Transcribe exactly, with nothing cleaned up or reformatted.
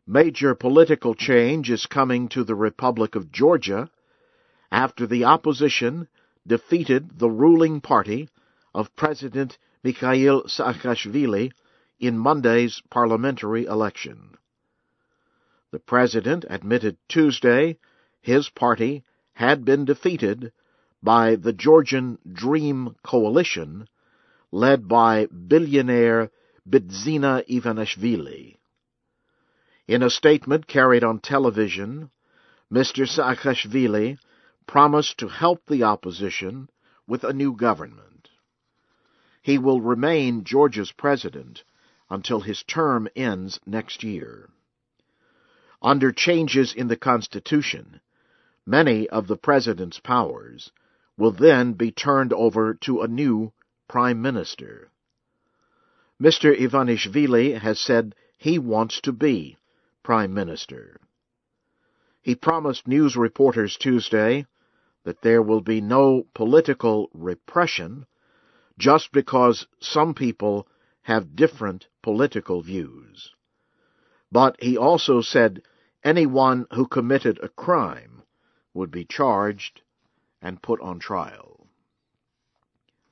Major political change is coming to the Republic of Georgia after the opposition defeated the ruling party of President Mikhail Saakashvili in Monday's parliamentary election. The president admitted Tuesday his party had been defeated by the Georgian Dream Coalition, led by billionaire Bidzina Ivanishvili. In a statement carried on television, Mister Saakashvili promised to help the opposition with a new government. He will remain Georgia's president until his term ends next year. Under changes in the Constitution, many of the president's powers will then be turned over to a new prime minister. Mister Ivanishvili has said he wants to be prime minister. He promised news reporters Tuesday that there will be no political repression just because some people have different political views. But he also said anyone who committed a crime would be charged and put on trial.